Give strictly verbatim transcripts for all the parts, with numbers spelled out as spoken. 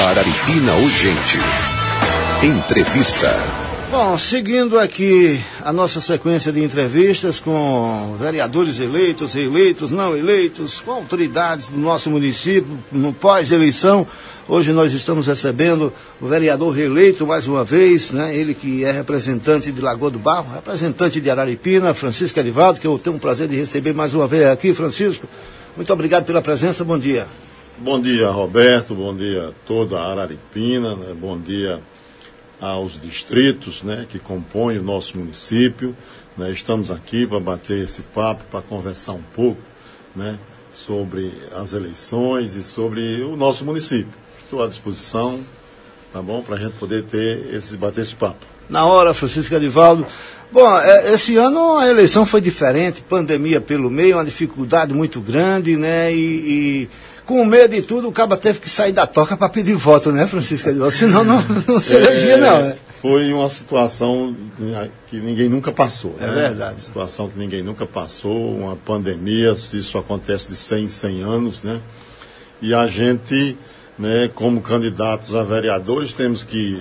Araripina Urgente. Entrevista. Bom, seguindo aqui a nossa sequência de entrevistas com vereadores eleitos, eleitos, não eleitos, com autoridades do nosso município, no pós-eleição, hoje nós estamos recebendo o vereador reeleito mais uma vez, né? Ele que é representante de Lagoa do Barro, representante de Araripina, Francisco Edivaldo, que eu tenho o prazer de receber mais uma vez aqui. Francisco, muito obrigado pela presença, bom dia. Bom dia, Roberto, bom dia a toda a Araripina, né? Bom dia aos distritos, né, que compõem o nosso município, né? Estamos aqui para bater esse papo, para conversar um pouco, né, sobre as eleições e sobre o nosso município. Estou à disposição, tá bom, para a gente poder ter esse, bater esse papo. Na hora, Francisco Edivaldo. Bom, esse ano a eleição foi diferente, pandemia pelo meio, uma dificuldade muito grande, né, e... e... com medo de tudo, o cabo teve que sair da toca para pedir voto, né, Francisco Edivaldo? Senão não, não se elegia, é, não. Né? Foi uma situação que ninguém nunca passou. É, né? Verdade. Uma situação que ninguém nunca passou, uma pandemia, isso acontece de cem em cem anos, né? E a gente, né, como candidatos a vereadores, temos que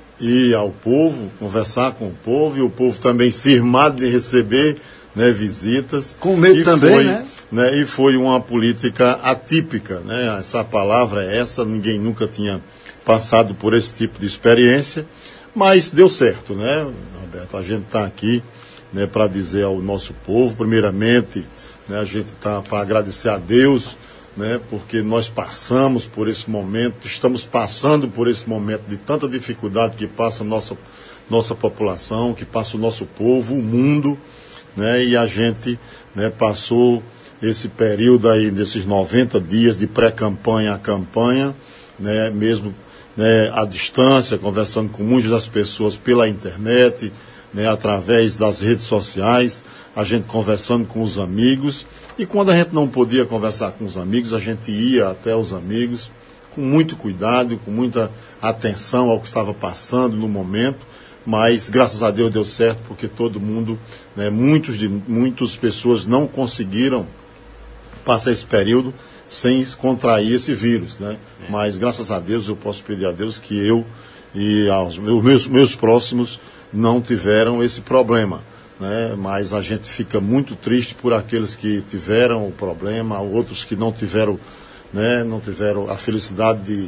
ir ao povo, conversar com o povo, e o povo também se irmar de receber, né, visitas. Com medo e também, foi, né? Né, e foi uma política atípica, né? Essa palavra é essa, ninguém nunca tinha passado por esse tipo de experiência, mas deu certo, né, Roberto? A gente está aqui, né, para dizer ao nosso povo, primeiramente, né, a gente está para agradecer a Deus, né, porque nós passamos por esse momento, estamos passando por esse momento de tanta dificuldade que passa a nossa, nossa população, que passa o nosso povo, o mundo, né, e a gente, né, passou esse período aí, desses noventa dias de pré-campanha a campanha, né, mesmo, né, à distância, conversando com muitas das pessoas pela internet, né, através das redes sociais, a gente conversando com os amigos, e quando a gente não podia conversar com os amigos, a gente ia até os amigos, com muito cuidado, com muita atenção ao que estava passando no momento, mas graças a Deus deu certo, porque todo mundo, né, muitos de, muitas pessoas não conseguiram passar esse período sem contrair esse vírus, né? É. Mas graças a Deus eu posso pedir a Deus que eu e os meus, meus próximos não tiveram esse problema, né? Mas a gente fica muito triste por aqueles que tiveram o problema, outros que não tiveram, né, não tiveram a felicidade de,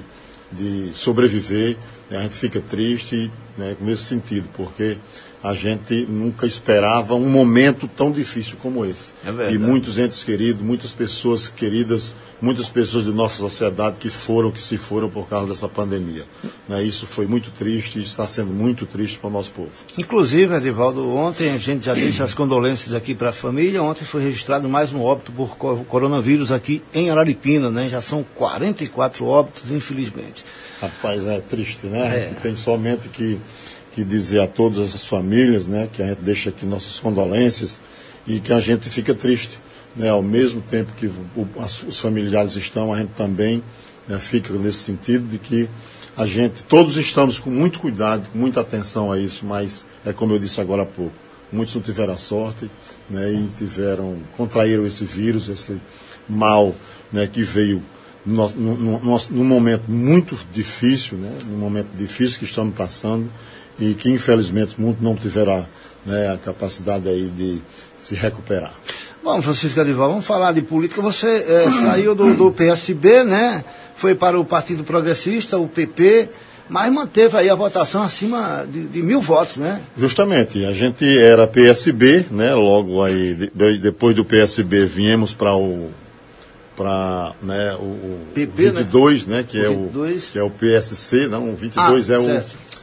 de sobreviver, né? A gente fica triste, né, nesse sentido, porque a gente nunca esperava um momento tão difícil como esse. É e muitos entes queridos, muitas pessoas queridas, muitas pessoas de nossa sociedade que foram, que se foram por causa dessa pandemia. Né? Isso foi muito triste e está sendo muito triste para o nosso povo. Inclusive, Edivaldo, ontem a gente já deixa as condolências aqui para a família. Ontem foi registrado mais um óbito por coronavírus aqui em Araripina, né? Já são quarenta e quatro óbitos, infelizmente. Rapaz, é triste, né? É. Tem somente que... que dizer a todas essas famílias, né, que a gente deixa aqui nossas condolências e que a gente fica triste, né, ao mesmo tempo que o, as, os familiares estão, a gente também, né, fica nesse sentido de que a gente, todos estamos com muito cuidado, com muita atenção a isso, mas é como eu disse agora há pouco, muitos não tiveram a sorte, né, e tiveram, contraíram esse vírus, esse mal, né, que veio num, num, num momento muito difícil, né, num momento difícil que estamos passando, e que infelizmente muitos não tiveram, né, a capacidade aí de se recuperar. Bom, Francisco Edivaldo, vamos falar de política. Você é, saiu do, do P S B, né? Foi para o Partido Progressista, o P P, mas manteve aí a votação acima de, de mil votos, né? Justamente, a gente era P S B, né? Logo aí, de, depois do P S B, viemos para o para, né, o, o P P, vinte e dois, né? né que, o é o, que é o P S C, não, o vinte e dois ah, é certo. o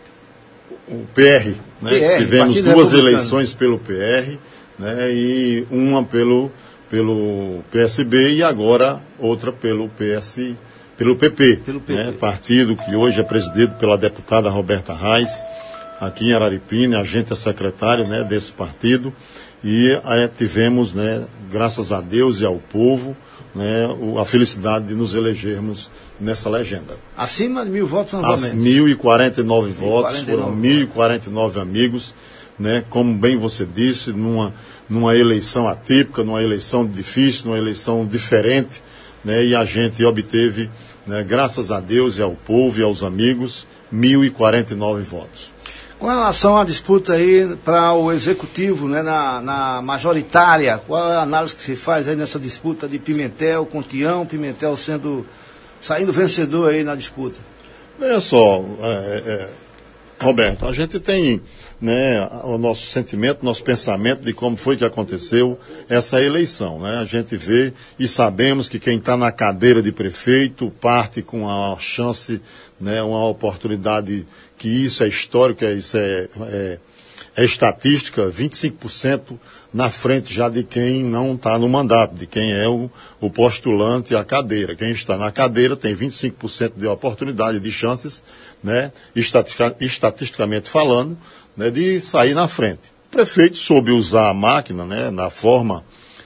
o P R, né? P R, tivemos duas eleições pelo P R, né? E uma pelo, pelo P S B e agora outra pelo P S, pelo P P, pelo P P. Né? Partido que hoje é presidido pela deputada Roberta Reis, aqui em Araripina, a gente é secretário, né, desse partido, e aí tivemos, né, graças a Deus e ao povo, né, a felicidade de nos elegermos nessa legenda. Acima de mil votos novamente? As mil e quarenta e nove votos, foram mil e quarenta e nove amigos, né, como bem você disse, numa, numa eleição atípica, numa eleição difícil, numa eleição diferente, né, e a gente obteve né, graças a Deus e ao povo e aos amigos, mil e quarenta e nove votos. Com relação à disputa aí para o executivo, né, na, na majoritária, qual é a análise que se faz aí nessa disputa de Pimentel com Tião, Pimentel sendo, saindo vencedor aí na disputa? Veja só, é, é, Roberto, a gente tem, né, o nosso sentimento, nosso pensamento de como foi que aconteceu essa eleição, né? A gente vê e sabemos que quem está na cadeira de prefeito parte com a chance, né, uma oportunidade, que isso é histórico, isso é, é, é estatística, vinte e cinco por cento na frente já de quem não está no mandato, de quem é o, o postulante à cadeira. Quem está na cadeira tem vinte e cinco por cento de oportunidade, de chances, né, estatistica, estatisticamente falando, né, de sair na frente. O prefeito soube usar a máquina, né, na forma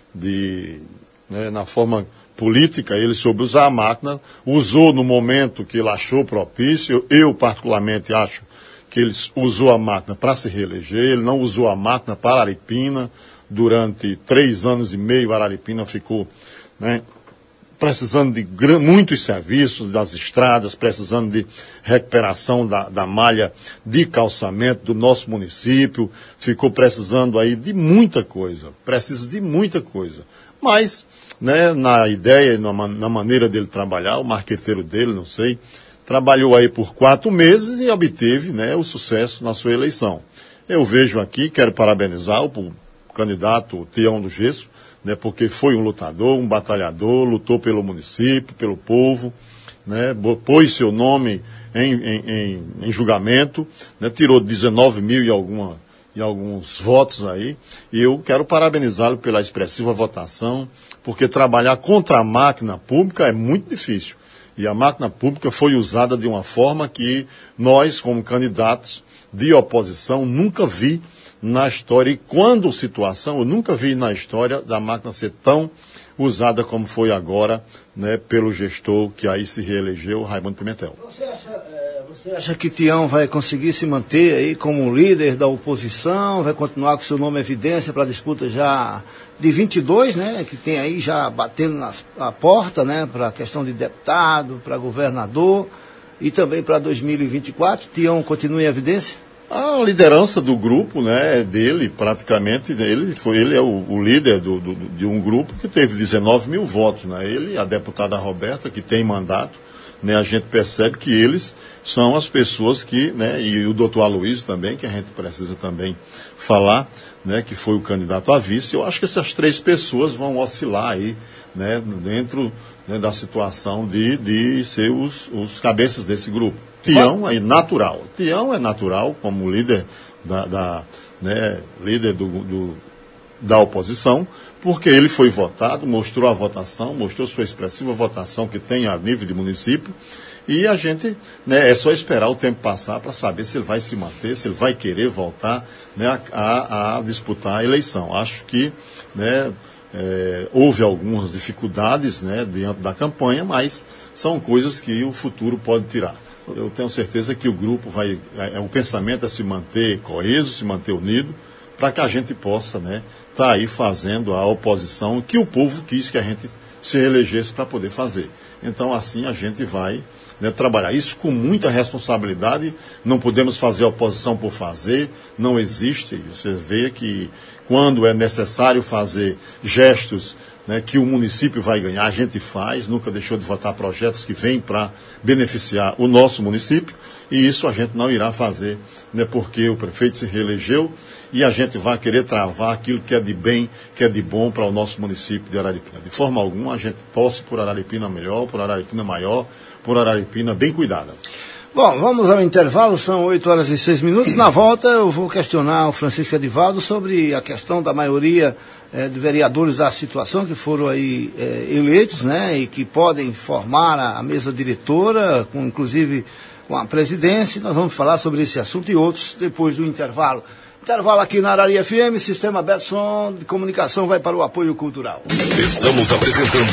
de, né, na forma política, ele soube usar a máquina, usou no momento que ele achou propício. Eu, particularmente, acho que ele usou a máquina para se reeleger, ele não usou a máquina para Araripina. Durante três anos e meio, Araripina ficou, né, precisando de muitos serviços, das estradas, precisando de recuperação da, da malha de calçamento do nosso município, ficou precisando aí de muita coisa, precisa de muita coisa. Mas, né, na ideia, na, na maneira dele trabalhar, o marqueteiro dele, não sei, trabalhou aí por quatro meses e obteve, né, o sucesso na sua eleição. Eu vejo aqui, quero parabenizar o, o candidato Tião do Gesso, né, porque foi um lutador, um batalhador, lutou pelo município, pelo povo, né, pôs seu nome em, em, em, em julgamento, né, tirou dezenove mil e, alguma, e alguns votos aí, e eu quero parabenizá-lo pela expressiva votação, porque trabalhar contra a máquina pública é muito difícil. E a máquina pública foi usada de uma forma que nós, como candidatos de oposição, nunca vi na história. E quando situação, eu nunca vi na história da máquina ser tão usada como foi agora, né, pelo gestor que aí se reelegeu, Raimundo Pimentel. Você acha, é, você acha que Tião vai conseguir se manter aí como líder da oposição, vai continuar com seu nome em evidência para a disputa já de vinte e dois, né, que tem aí já batendo nas, na porta, né, para a questão de deputado, para governador e também para dois mil e vinte e quatro? Tião continua em evidência? A liderança do grupo, né, dele, praticamente, ele, foi, ele é o, o líder do, do, de um grupo que teve dezenove mil votos, né, ele, a deputada Roberta, que tem mandato, né, a gente percebe que eles são as pessoas que, né, e o doutor Aloysio também, que a gente precisa também falar, né, que foi o candidato a vice. Eu acho que essas três pessoas vão oscilar aí, né, dentro, né, da situação de, de ser os, os cabeças desse grupo. Tião é natural. Tião é natural como líder da, da, né, líder do, do, da oposição, porque ele foi votado, mostrou a votação, mostrou sua expressiva votação que tem a nível de município, e a gente, né, é só esperar o tempo passar para saber se ele vai se manter, se ele vai querer voltar, né, a, a disputar a eleição. Acho que, né, é, houve algumas dificuldades, né, diante da campanha, mas são coisas que o futuro pode tirar. Eu tenho certeza que o grupo vai, é, o pensamento é se manter coeso, se manter unido, para que a gente possa, né, estar aí fazendo a oposição que o povo quis que a gente se elegesse para poder fazer. Então, assim, a gente vai, né, trabalhar isso com muita responsabilidade. Não podemos fazer oposição por fazer, não existe. Você vê que quando é necessário fazer gestos, né, que o município vai ganhar, a gente faz, nunca deixou de votar projetos que vêm para beneficiar o nosso município, e isso a gente não irá fazer, né, porque o prefeito se reelegeu e a gente vai querer travar aquilo que é de bem, que é de bom para o nosso município de Araripina. De forma alguma, a gente torce por Araripina melhor, por Araripina maior, por Araripina bem cuidada. Bom, vamos ao intervalo, são oito horas e seis minutos. Na volta eu vou questionar o Francisco Edivaldo sobre a questão da maioria eh, de vereadores da situação que foram aí eh, eleitos, né, e que podem formar a, a mesa diretora, com, inclusive com a presidência. Nós vamos falar sobre esse assunto e outros depois do intervalo. Intervalo aqui na Arari F M, Sistema Betson de Comunicação vai para o apoio cultural. Estamos apresentando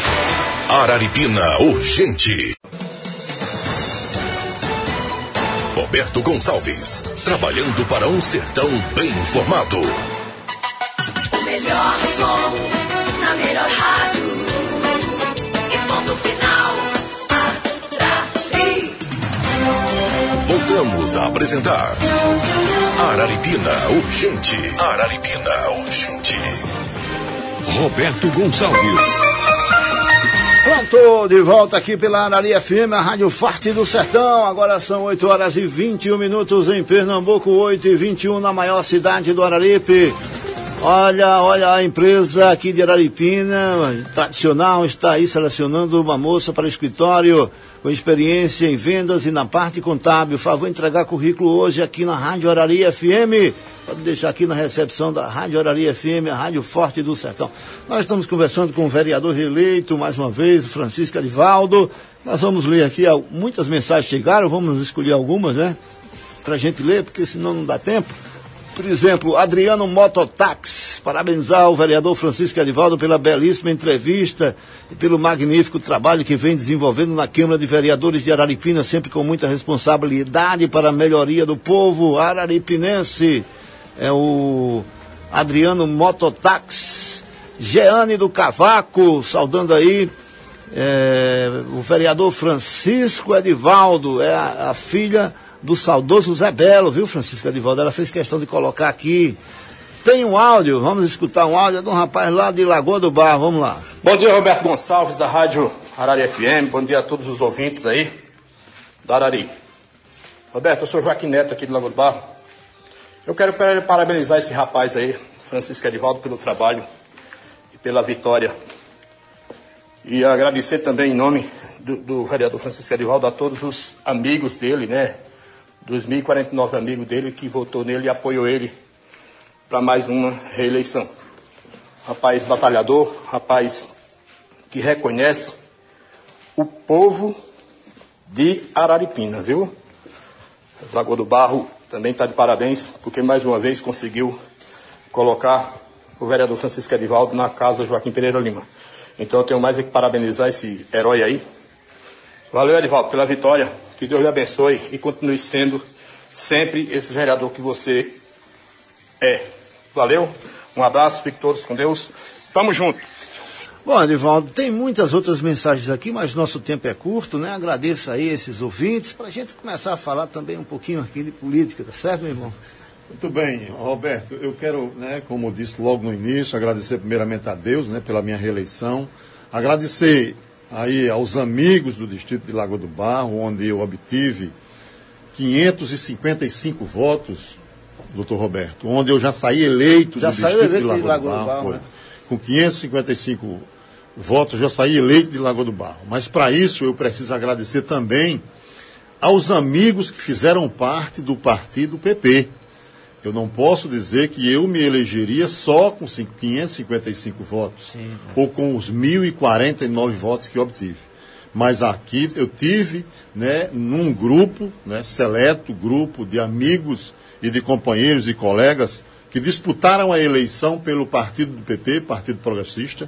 Araripina Urgente. Roberto Gonçalves, trabalhando para um sertão bem informado. O melhor som, na melhor rádio. E ponto final, Voltamos a apresentar Araripina Urgente. Araripina Urgente. Roberto Gonçalves. Pronto, de volta aqui pela Arari F M, a Rádio Forte do Sertão. Agora são oito horas e vinte e um minutos em Pernambuco, oito e vinte e um na maior cidade do Araripe. Olha, olha a empresa aqui de Araripina, tradicional, está aí selecionando uma moça para o escritório com experiência em vendas e na parte contábil. Favor entregar currículo hoje aqui na Rádio Arari F M. Pode deixar aqui na recepção da Rádio Arari F M, a Rádio Forte do Sertão. Nós estamos conversando com o vereador reeleito, mais uma vez, Francisco Edivaldo. Nós vamos ler aqui, muitas mensagens chegaram, vamos escolher algumas, né? Para a gente ler, porque senão não dá tempo. Por exemplo, Adriano Mototax, parabenizar o vereador Francisco Edivaldo pela belíssima entrevista e pelo magnífico trabalho que vem desenvolvendo na Câmara de Vereadores de Araripina, sempre com muita responsabilidade para a melhoria do povo araripinense. É o Adriano Mototax. Jeane do Cavaco, saudando aí é, o vereador Francisco Edivaldo, é a, a filha do saudoso Zé Belo, viu, Francisco Edivaldo? Ela fez questão de colocar aqui. Tem um áudio, vamos escutar um áudio de um rapaz lá de Lagoa do Barro, vamos lá. Bom dia, Roberto Gonçalves, da Rádio Arari F M, bom dia a todos os ouvintes aí da Arari. Roberto, eu sou Joaquim Neto aqui de Lagoa do Barro. Eu quero parabenizar esse rapaz aí, Francisco Edivaldo, pelo trabalho e pela vitória. E agradecer também em nome do, do vereador Francisco Edivaldo a todos os amigos dele, né? dois mil e quarenta e nove amigos dele que votou nele e apoiou ele para mais uma reeleição. Rapaz batalhador, rapaz que reconhece o povo de Araripina, viu? Lagoa do Barro também está de parabéns, porque mais uma vez conseguiu colocar o vereador Francisco Edivaldo na casa Joaquim Pereira Lima. Então eu tenho mais é que parabenizar esse herói aí. Valeu, Edivaldo, pela vitória. Que Deus lhe abençoe e continue sendo sempre esse vereador que você é. Valeu, um abraço, fiquem todos com Deus. Tamo junto. Bom, Edivaldo, tem muitas outras mensagens aqui, mas nosso tempo é curto, né? Agradeço aí esses ouvintes, para a gente começar a falar também um pouquinho aqui de política, tá certo, meu irmão? Muito bem, Roberto, eu quero, né, como eu disse logo no início, agradecer primeiramente a Deus, né, pela minha reeleição, agradecer aí aos amigos do Distrito de Lagoa do Barro, onde eu obtive quinhentos e cinquenta e cinco votos, doutor Roberto, onde eu já saí eleito já do Distrito eleito de Lagoa, de Lagoa do Barro, do Barro foi. Né? Com quinhentos e cinquenta e cinco votos, eu já saí eleito de Lagoa do Barro. Mas para isso eu preciso agradecer também aos amigos que fizeram parte do partido P P. Eu não posso dizer que eu me elegeria só com quinhentos e cinquenta e cinco votos, sim, ou com os mil e quarenta e nove votos que obtive. Mas aqui eu tive, né, num grupo, né, seleto grupo de amigos e de companheiros e colegas que disputaram a eleição pelo partido do P P, Partido Progressista,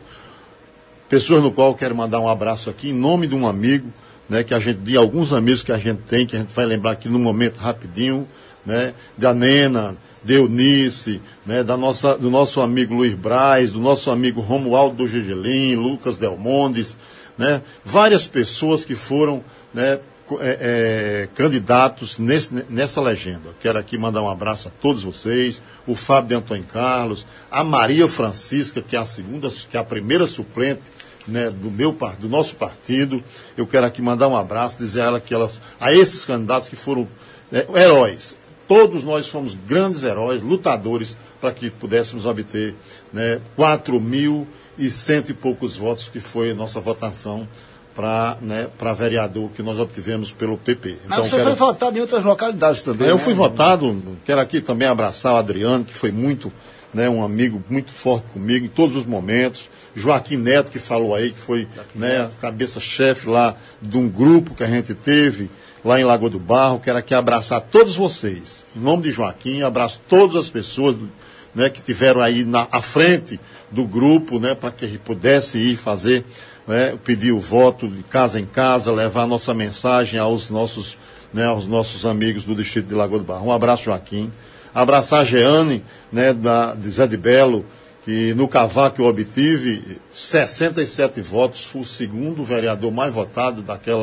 pessoas no qual eu quero mandar um abraço aqui em nome de um amigo, né, que a gente, de alguns amigos que a gente tem, que a gente vai lembrar aqui no momento rapidinho, né, da Nena, de Eunice, né, da nossa, do nosso amigo Luiz Braz, do nosso amigo Romualdo do Gegelim, Lucas Delmondes, né, várias pessoas que foram, né, é, é, candidatos nesse, nessa legenda. Quero aqui mandar um abraço a todos vocês, o Fábio de Antônio Carlos, a Maria Francisca, que é a segunda, que é a primeira suplente, né, do, meu, do nosso partido. Eu quero aqui mandar um abraço, dizer a ela que elas, a esses candidatos que foram, né, heróis. Todos nós fomos grandes heróis, lutadores, para que pudéssemos obter, né, quatro mil e cento e poucos votos, que foi a nossa votação para, né, para vereador que nós obtivemos pelo P P. Mas então, você quero... foi votado em outras localidades também, Eu né? fui votado, quero aqui também abraçar o Adriano, que foi muito, né, um amigo muito forte comigo em todos os momentos. Joaquim Neto, que falou aí, que foi, né, cabeça-chefe lá de um grupo que a gente teve lá em Lagoa do Barro. Quero aqui abraçar todos vocês. Em nome de Joaquim, abraço todas as pessoas, né, que tiveram aí na, à frente do grupo, né, para que a gente pudesse ir fazer, né, pedir o voto de casa em casa, levar a nossa mensagem aos nossos, né, aos nossos amigos do Distrito de Lagoa do Barro. Um abraço, Joaquim. Abraçar a Jeane, né, da, de Zé de Belo, que no Cavaco eu obtive sessenta e sete votos, fui o segundo vereador mais votado daquela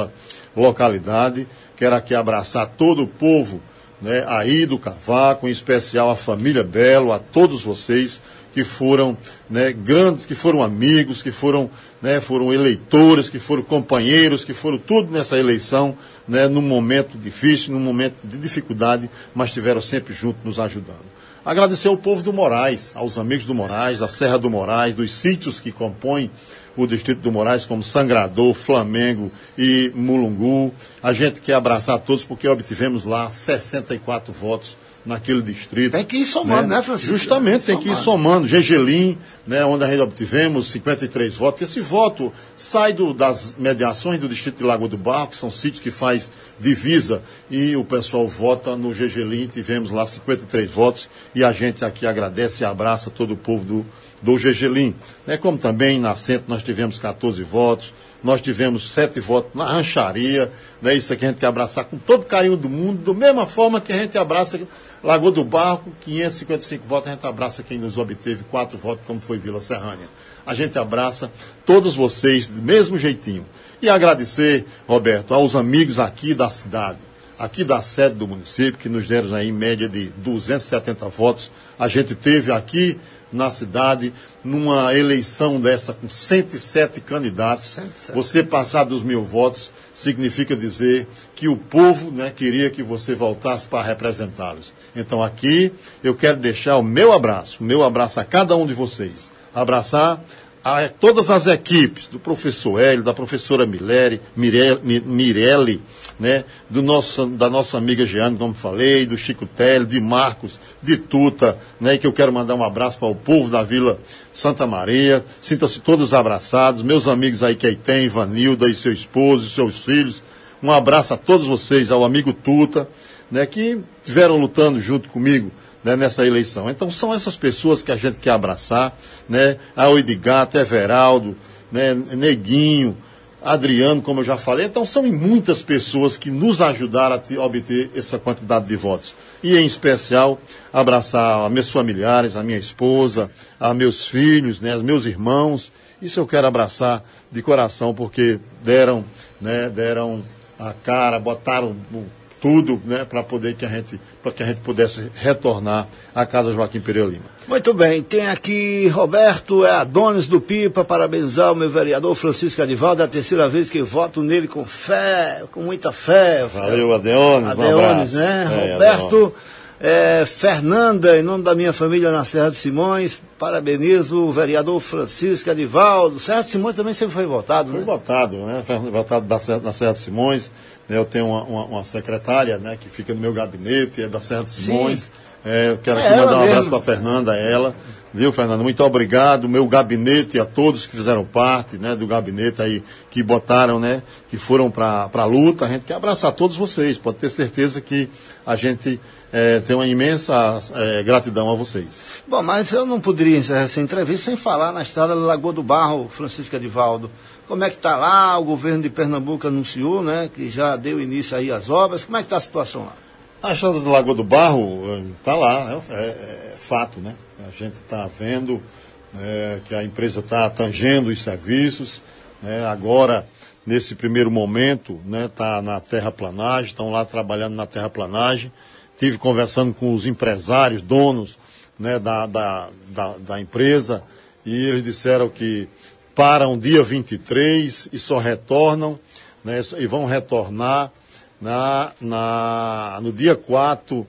localidade. Quero aqui abraçar todo o povo, né, aí do Cavaco, em especial a família Belo, a todos vocês que foram, né, grandes, que foram amigos, que foram, né, foram eleitores, que foram companheiros, que foram tudo nessa eleição, né, num momento difícil, num momento de dificuldade, mas estiveram sempre juntos nos ajudando. Agradecer ao povo do Moraes, aos amigos do Moraes, da Serra do Moraes, dos sítios que compõem o distrito do Moraes, como Sangrador, Flamengo e Mulungu. A gente quer abraçar todos porque obtivemos lá sessenta e quatro votos naquele distrito. Tem que ir somando, né, né Francisco? Justamente, tem, tem que ir somando. Gegelim, né, onde a gente obtivemos cinquenta e três votos. Esse voto sai do, das mediações do distrito de Lagoa do Barro, que são sítios que faz divisa, e o pessoal vota no Gegelim. Tivemos lá cinquenta e três votos, e a gente aqui agradece e abraça todo o povo do, do Gegelim. É, como também na Centro nós tivemos quatorze votos, nós tivemos sete votos na Rancharia, né, isso aqui a gente quer abraçar com todo carinho do mundo, da mesma forma que a gente abraça Lagoa do Barro, com quinhentos e cinquenta e cinco votos, a gente abraça quem nos obteve quatro votos, como foi Vila Serrânia. A gente abraça todos vocês do mesmo jeitinho. E agradecer, Roberto, aos amigos aqui da cidade, aqui da sede do município, que nos deram aí em média de duzentos e setenta votos. A gente teve aqui na cidade, numa eleição dessa com cento e sete candidatos, cento e sete. Você passar dos mil votos significa dizer que o povo, né, queria que você voltasse para representá-los. Então aqui eu quero deixar o meu abraço, o meu abraço a cada um de vocês. Abraçar a todas as equipes, do professor Hélio, da professora Mileri, Mirelle, Mirelle, né, do nosso, da nossa amiga Jeane, como falei, do Chico Télio, de Marcos, de Tuta, né, que eu quero mandar um abraço para o povo da Vila Santa Maria. Sintam-se todos abraçados, meus amigos aí que aí tem, Vanilda e seu esposo, e seus filhos. Um abraço a todos vocês, ao amigo Tuta, né, que estiveram lutando junto comigo, né, nessa eleição. Então são essas pessoas que a gente quer abraçar, né, a Oidigato, Everaldo, né, Neguinho, Adriano, como eu já falei. Então são muitas pessoas que nos ajudaram a te, obter essa quantidade de votos. E em especial abraçar a meus familiares, a minha esposa, a meus filhos, né, os meus irmãos. Isso eu quero abraçar de coração, porque deram, né, deram a cara, botaram o tudo, né, para poder que a gente, para que a gente pudesse retornar à Casa Joaquim Pereira Lima. Muito bem, tem aqui Roberto, é Adonis do Pipa, parabenizar o meu vereador Francisco Adivaldo, é a terceira vez que voto nele com fé, com muita fé. Valeu, Adeonis, Adeonis, um abraço. Né? É, Roberto, é, Fernanda, em nome da minha família na Serra de Simões, parabenizo o vereador Francisco Adivaldo. Serra de Simões também sempre foi votado, Foi né? votado, né? Foi votado da Serra, da Serra de Simões. Eu tenho uma, uma, uma secretária, né, que fica no meu gabinete, é da Serra de Simões. É, eu quero é aqui mandar um mesmo. abraço para a Fernanda, ela. Viu, Fernanda? Muito obrigado. Meu gabinete, a todos que fizeram parte, né, do gabinete aí, que botaram, né, que foram para a luta. A gente quer abraçar todos vocês. Pode ter certeza que a gente é, tem uma imensa é, gratidão a vocês. Bom, mas eu não poderia encerrar essa entrevista sem falar na estrada da Lagoa do Barro, Francisco Adivaldo. Como é que está lá? O governo de Pernambuco anunciou, né, que já deu início aí às obras. Como é que está a situação lá? A estrada da Lagoa do Barro está lá, é, é, é fato, né? A gente está vendo é, que a empresa está tangendo os serviços, né? Agora, nesse primeiro momento, né, está na terraplanagem, estão lá trabalhando na terraplanagem. Estive conversando com os empresários, donos, né, da, da, da, da empresa, e eles disseram que param dia vinte e três e só retornam, né, e vão retornar na, na, no dia quatro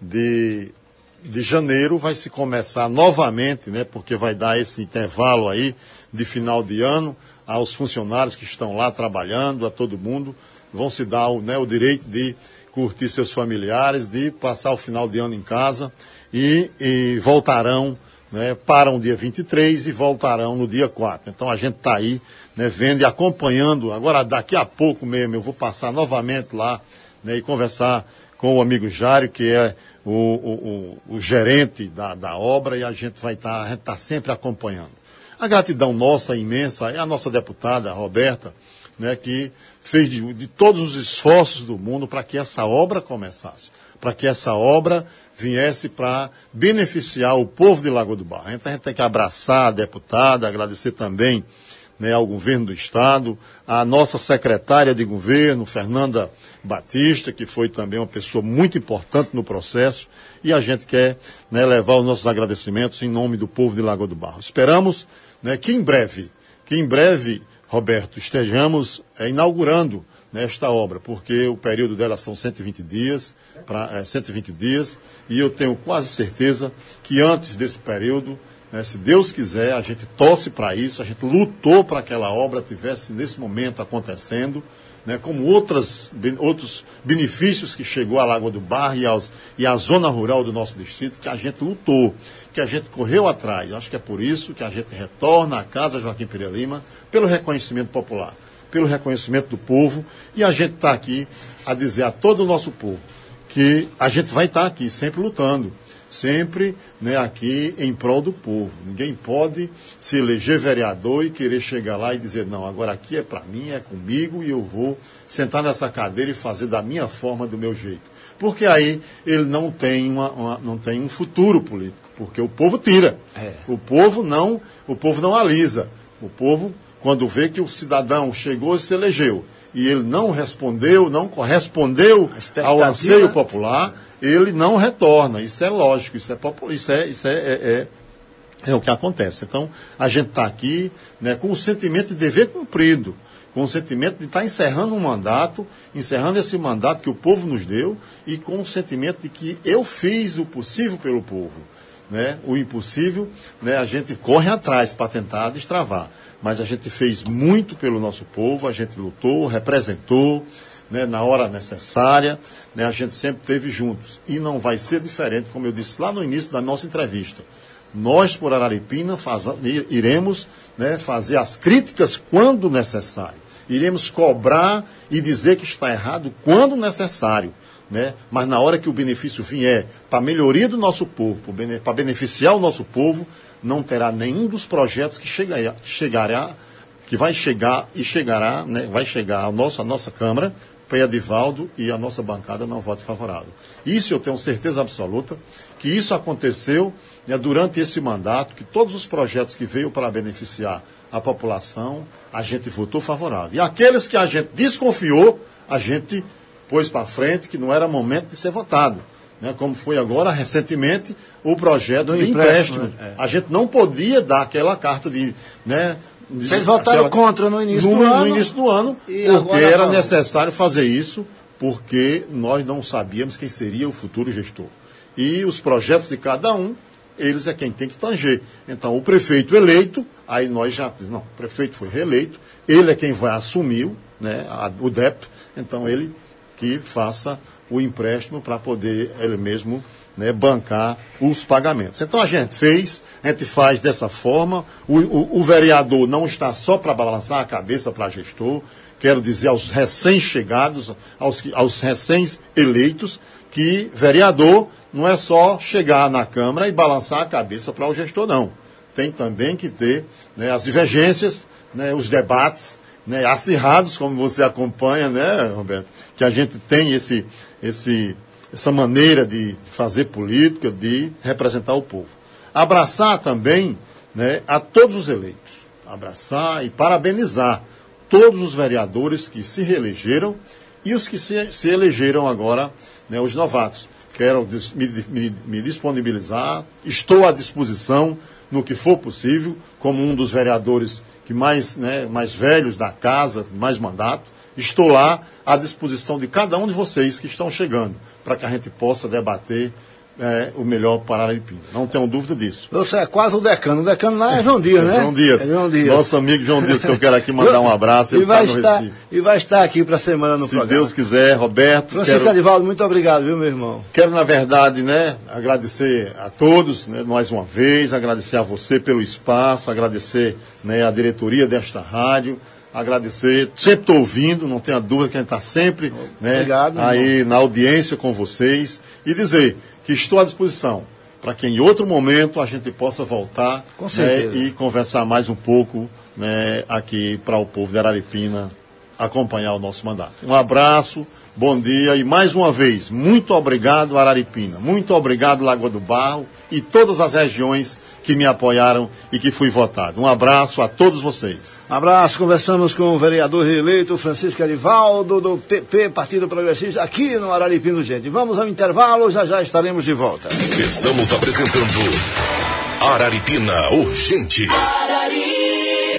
de, de janeiro. Vai se começar novamente, né, porque vai dar esse intervalo aí de final de ano aos funcionários que estão lá trabalhando, a todo mundo, vão se dar o, né, o direito de curtir seus familiares, de passar o final de ano em casa e, e voltarão, né, param dia vinte e três e voltarão no dia quatro. Então a gente está aí, né, vendo e acompanhando. Agora, daqui a pouco mesmo, eu vou passar novamente lá, né, e conversar com o amigo Jário, que é o, o, o, o gerente da, da obra, e a gente vai estar, tá, a gente está sempre acompanhando. A gratidão nossa imensa é a nossa deputada, a Roberta, né, que fez de, de todos os esforços do mundo para que essa obra começasse, para que essa obra viesse para beneficiar o povo de Lagoa do Barro. Então a gente tem que abraçar a deputada, agradecer também, né, ao governo do Estado, à nossa secretária de governo, Fernanda Batista, que foi também uma pessoa muito importante no processo, e a gente quer, né, levar os nossos agradecimentos em nome do povo de Lagoa do Barro. Esperamos, né, que em breve, que em breve, Roberto, estejamos é, inaugurando nesta obra, porque o período dela são cento e vinte dias, pra, é, cento e vinte dias, e eu tenho quase certeza que antes desse período, né, se Deus quiser, a gente torce para isso, a gente lutou para que aquela obra tivesse nesse momento acontecendo, né, como outras, outros benefícios que chegou à Lagoa do Barro e, aos, e à zona rural do nosso distrito, que a gente lutou, que a gente correu atrás. Acho que é por isso que a gente retorna à Casa Joaquim Pereira Lima, pelo reconhecimento popular, pelo reconhecimento do povo, e a gente está aqui a dizer a todo o nosso povo que a gente vai estar aqui sempre lutando, sempre, né, aqui em prol do povo. Ninguém pode se eleger vereador e querer chegar lá e dizer, não, agora aqui é para mim, é comigo e eu vou sentar nessa cadeira e fazer da minha forma, do meu jeito. Porque aí ele não tem, uma, uma, não tem um futuro político, porque o povo tira. É. O povo não, o povo não alisa. O povo, quando vê que o cidadão chegou e se elegeu, e ele não respondeu, não correspondeu ao anseio popular, ele não retorna. Isso é lógico, isso é popular, isso é, isso é, é, é, é o que acontece. Então, a gente está aqui, né, com o sentimento de dever cumprido, com o sentimento de estar tá encerrando um mandato, encerrando esse mandato que o povo nos deu, e com o sentimento de que eu fiz o possível pelo povo. Né? O impossível, né, a gente corre atrás para tentar destravar. Mas a gente fez muito pelo nosso povo, a gente lutou, representou, né, na hora necessária, né, a gente sempre esteve juntos. E não vai ser diferente, como eu disse lá no início da nossa entrevista. Nós, por Araripina, faz, iremos, né, fazer as críticas quando necessário. Iremos cobrar e dizer que está errado quando necessário. Né? Mas na hora que o benefício vier para a melhoria do nosso povo, para beneficiar o nosso povo, não terá nenhum dos projetos que chegará, que, chegará, que vai chegar e chegará, né, vai chegar à nossa, à nossa Câmara, para Edivaldo e a nossa bancada não vote favorável. Isso eu tenho certeza absoluta, que isso aconteceu, né, durante esse mandato, que todos os projetos que veio para beneficiar a população, a gente votou favorável. E aqueles que a gente desconfiou, a gente pôs para frente, que não era momento de ser votado. Né, como foi agora, recentemente, o projeto do empréstimo. empréstimo. É. A gente não podia dar aquela carta de... Né, de Vocês votaram aquela, contra no início no, do ano. No início do ano, porque era falam. necessário fazer isso, porque nós não sabíamos quem seria o futuro gestor. E os projetos de cada um, eles é quem tem que tanger. Então, o prefeito eleito, aí nós já... Não, o prefeito foi reeleito, ele é quem vai assumir, né, a, o D E P, então ele que faça o empréstimo para poder ele mesmo, né, bancar os pagamentos. Então a gente fez, a gente faz dessa forma, o, o, o vereador não está só para balançar a cabeça para gestor, quero dizer aos recém-chegados, aos, aos recém-eleitos, que vereador não é só chegar na Câmara e balançar a cabeça para o gestor, não. Tem também que ter, né, as divergências, né, os debates, né, acirrados, como você acompanha, né, Roberto, que a gente tem esse, esse, essa maneira de fazer política, de representar o povo. Abraçar também, né, a todos os eleitos, abraçar e parabenizar todos os vereadores que se reelegeram e os que se, se elegeram agora, né, os novatos. Quero me, me, me disponibilizar, estou à disposição no que for possível, como um dos vereadores que mais, né, mais velhos da casa, mais mandato, estou lá à disposição de cada um de vocês que estão chegando, para que a gente possa debater é, o melhor para Araripina. Não tenho dúvida disso. Você é quase o decano. O decano lá é João Dias, né? João Dias. É João Dias. Nosso amigo João Dias, que eu quero aqui mandar um abraço. E vai, estar, e vai estar aqui para a semana no Se programa. Se Deus quiser, Roberto. Francisco quero... Edivaldo, muito obrigado, viu, meu irmão? Quero, na verdade, né, agradecer a todos, né, mais uma vez, agradecer a você pelo espaço, agradecer, né, a diretoria desta rádio, agradecer, sempre estou ouvindo, não tenha dúvida que a gente está sempre, né, obrigado, aí irmão, na audiência com vocês, e dizer que estou à disposição para que em outro momento a gente possa voltar, né, e conversar mais um pouco, né, aqui para o povo de Araripina acompanhar o nosso mandato. Um abraço, bom dia e mais uma vez, muito obrigado Araripina, muito obrigado Lagoa do Barro e todas as regiões que me apoiaram e que fui votado. Um abraço a todos vocês. Um abraço, conversamos com o vereador reeleito Francisco Arivaldo, do P P, Partido Progressista, aqui no Araripina Urgente. Vamos ao intervalo, já já estaremos de volta. Estamos apresentando Araripina Urgente. Arari.